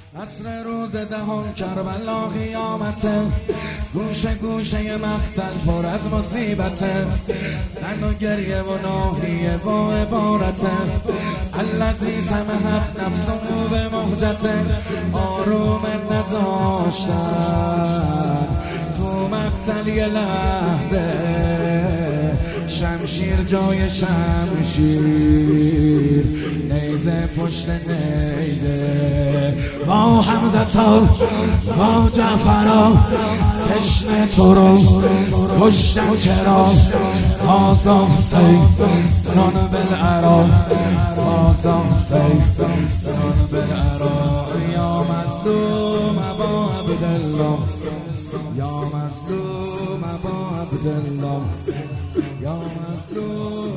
عصر روز دهم کربلا قیامته، گوشه گوشه مقتل پر از مصیبته، زن و گریه و ناحیه و عبارته، الذی سمحت نفسه به مهجته، آروم نذاشتن تو مقتل یه لحظه، شمشیر جای شمشیر، نیزه پشت نیزه، با حمزه تا با جعفرا تشنه تو رو کشتن چرا، هازا سیفون بالعرا، هازا سیفون بالعرا، یا مظلوم ابا عبدالله، یا مظلوم ابا عبدالله، یا مظلوم.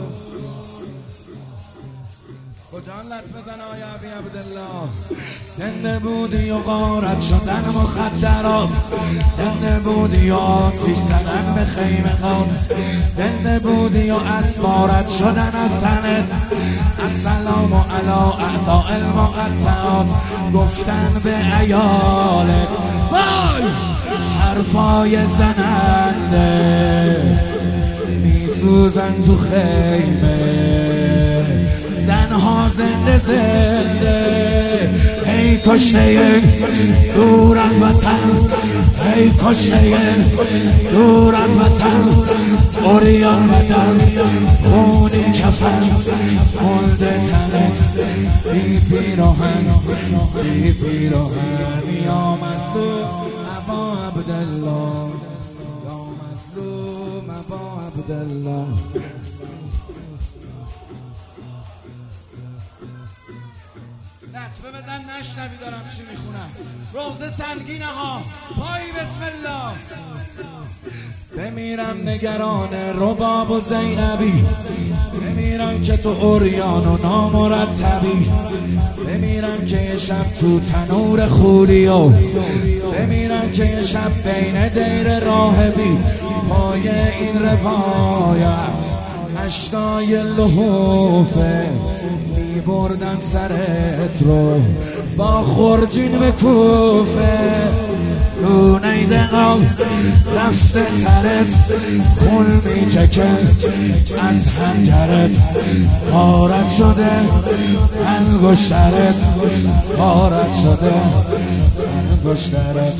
کجان لط بزن آیا ابی عبدالله؟ زنده بودی و غارت شدن مخدرات، زنده بودی و آتیش زدن به خیمه‌هات، زنده بودی و اسوارت شدن از تنت، السلام علی اعضاء المقطعات، گفتن به عیالت وای حرفای زننده، میسوزن تو خیمه زنها زنده زنده، ای کشته دور از وطن، ای کشته دور از وطن، اوریان بدن خونی کفن، مولده تنت بی پیراهن، بی پیراهن، یا مظلوم ابا عبدالله، یا مظلوم ابا عبدالله. نطفه بزن نشنوی دارم چی میخونم، روزه سنگینه ها پای بسم الله. بمیرم نگران رباب و زینبی، بمیرم که تو اوریان و نامرتبی، بمیرم که یه شب تو تنور خوری و بمیرم که یه شب بین دیر راهبی، پای این روایت اشکای لحوفه، بردن سرت رو با خورجین به کوفه، رو نیزه قال رفته سرت، خون میچکه از حنجرت، غارت شده انگشترت، غارت شده انگشترت،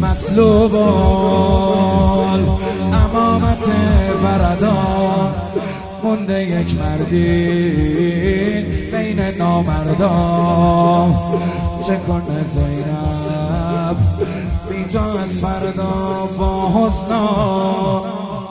مسلوبال امامت بردان، مونده یک مردی بین نامردان، چه کنه زینب بی جا از فردا با حسنا،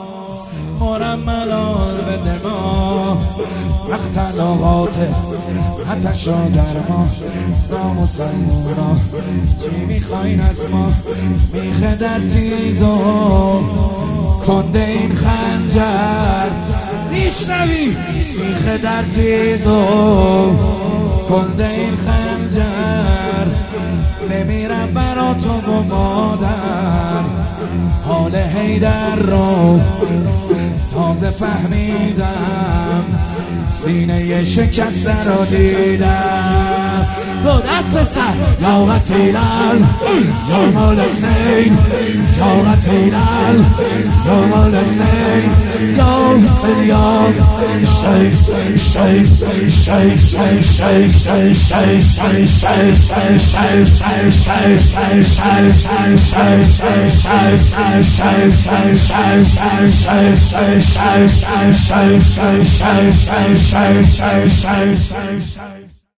مرملال به دما مقتل آقاته حتش را در ما، نامسلمونا چی میخواین از ما، میخه در تیز و کنده این خنجر، میشنوی میخه در تیز و کنده این خنجر، بمیرم برا تو و مادر، حال حیدر رو تازه فهمیدم، سینه شکسته رو دیدم، دو دست به سر یا قتیلل یا مال سین، یا قتیلل یا مال سین، یا فریاد شیخ شیخ شیخ شیخ شیخ شیخ شیخ شیخ شیخ